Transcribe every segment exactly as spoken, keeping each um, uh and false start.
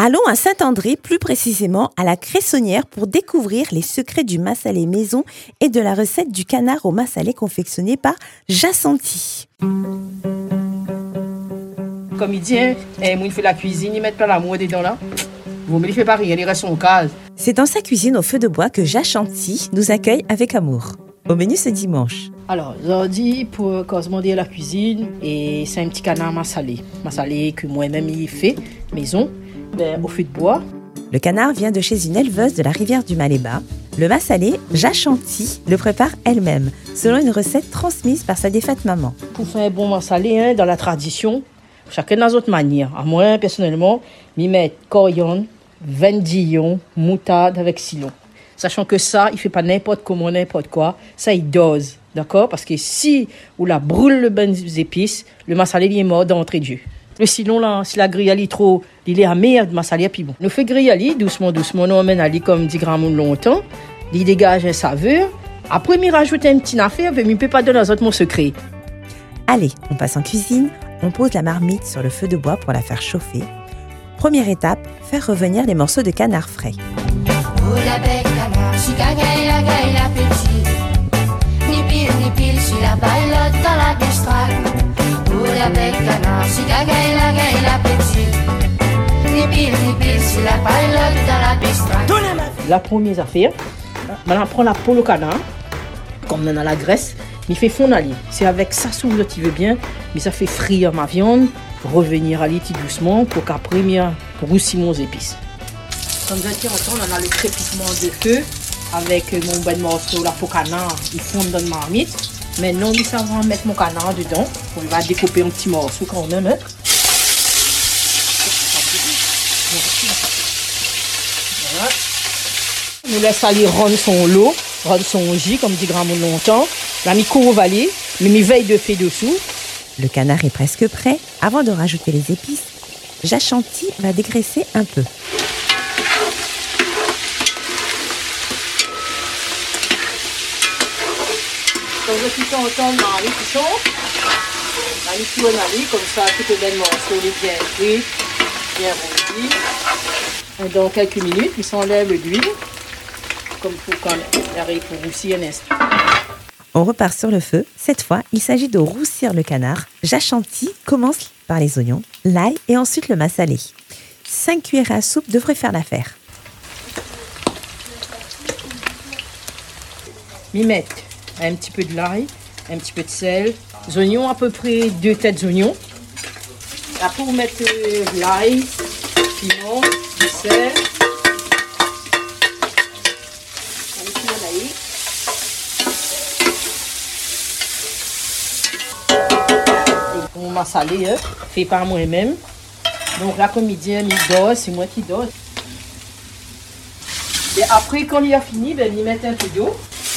Allons à Saint-André, plus précisément à la Cressonnière, pour découvrir les secrets du massalé maison et de la recette du canard au massalé confectionné par Jacenti. Comme il dit, hein, il fait la cuisine, il met pas l'amour dedans là. Vous me le faites pas rien, il reste en case. C'est dans sa cuisine au feu de bois que Jacenti nous accueille avec amour. Au menu ce dimanche. Alors, aujourd'hui, pour commander la cuisine, et c'est un petit canard massalé. Massalé que moi-même il fait, maison, ben, au feu de bois. Le canard vient de chez une éleveuse de la rivière du Maléba. Le massalé, Jacenti le prépare elle-même, selon une recette transmise par sa défunte maman. Pour faire un bon massalé, hein, dans la tradition, chacun dans notre manière. À moi, personnellement, je mets coriandre, vendillon, moutarde avec citron. Sachant que ça, il ne fait pas n'importe comment, n'importe quoi. Ça, il dose, d'accord? Parce que si on la brûle le bain des épices, le massalé, il est mort d'entrée de jeu. Le citron, là, si la grille est trop, il est à meilleur de massalé, puis bon. Nous fait griller doucement, doucement, nous emmène à comme dix grammes longtemps. Il dégage un saveur. Après, il rajoute un petit affaire, mais il ne peut pas donner aux autres mon secret. Allez, on passe en cuisine. On pose la marmite sur le feu de bois pour la faire chauffer. Première étape, faire revenir les morceaux de canard frais. La première affaire, on prend la peau au canard, comme on a la graisse, mais il fait fondre à l'île. C'est avec ça souvent tu veux bien, mais ça fait frire ma viande, revenir à l'île doucement pour qu'après, pour roussir mon épices. Comme vous allez entendre, on a le crépitement de feu avec mon bon morceau, la peau canard, il fond dans la marmite. Maintenant, nous savons mettre mon canard dedans. On va découper un petit morceau quand même. Hein. Voilà. Nous laissons aller rendre son lot, rendre son jus, comme dit grand monde longtemps. La mi-cour valée, mais mi veille de fait dessous. Le canard est presque prêt. Avant de rajouter les épices, Jacenti va dégraisser un peu. Quand je suis entendre dans les cuissons, dans les cuissons, comme ça, tout le bel morceau est bien cuit, bien rôti. Dans quelques minutes, il s'enlève l'huile, comme pour quand il arrive pour roussir un instant. On repart sur le feu. Cette fois, il s'agit de roussir le canard. Jacenti commence par les oignons, l'ail et ensuite le massalé. cinq cuillères à soupe devraient faire l'affaire. M'y mettre un petit peu de l'ail, un petit peu de sel, les oignons, à peu près deux têtes d'oignons. Après, vous mettez l'ail, piment, du sel. Mon massalé, hein, fait par moi-même. Donc là, comme il dit, il dose, c'est moi qui dose. Et après, quand il a fini, ben, il met un peu d'eau.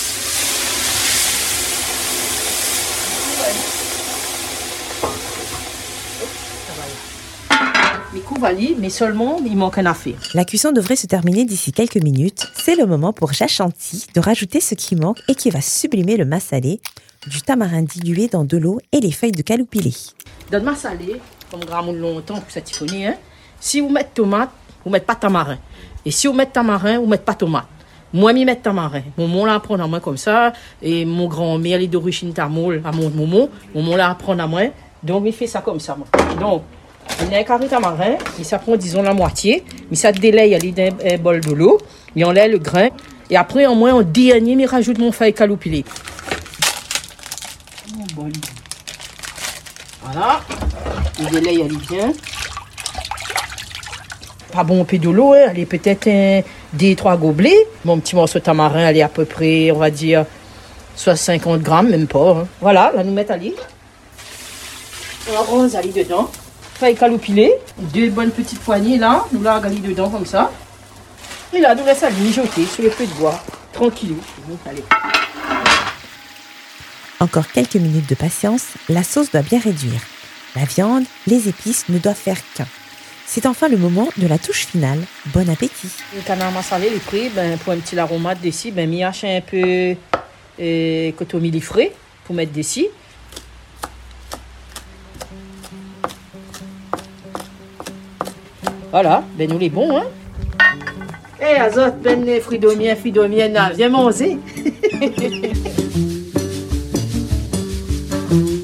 Mais couvali, mais seulement, il manque un affaire. La cuisson devrait se terminer d'ici quelques minutes. C'est le moment pour Jacenti de rajouter ce qui manque et qui va sublimer le massalé, du tamarin dilué dans de l'eau et les feuilles de caloupilé. Dans le massalé, comme grand monde longtemps pour ça tiffonner, hein, si vous mettez tomate, vous mettez pas de tamarin. Et si vous mettez tamarin, vous mettez pas tomate. Moi, je mets tamarin. Mon mon l'a apprend à moi comme ça. Et mon grand-mère, elle est d'origine tamoule, à mon moment. Mon mon l'a apprend à moi. Donc, il fait ça comme ça. Moi. Donc, il y a un carré tamarin. Il s'apprend, disons, la moitié. Mais ça délaye, il y a un bol de l'eau. Il enlève le grain. Et après, en moins, en dernier, il rajoute mon feuille caloupilé. Bon. Voilà. Le délaye, il est bien. Pas bon, un peu de l'eau, hein. Elle est peut-être un, des trois gobelets. Mon petit morceau de tamarin, elle est à peu près, on va dire, soit cinquante grammes, même pas. Hein. Voilà, là, nous mettons à l'île. On la rose à l'île dedans. Feuille caloupilée. Deux bonnes petites poignées, là. Nous la à l'île dedans, comme ça. Et là, nous laissons à l'île mijoter sur le feu de bois. Tranquillou. Allez. Encore quelques minutes de patience, la sauce doit bien réduire. La viande, les épices ne doivent faire qu'un. C'est enfin le moment de la touche finale. Bon appétit. Le canard massalé, le prix, ben, pour un petit aromate d'ici, ben, m'y hache un peu euh, cotomili frais pour mettre d'ici. Voilà, ben nous les bons, hein. Eh, azot, ben les fruits d'omien, fruits d'omien, viens manger.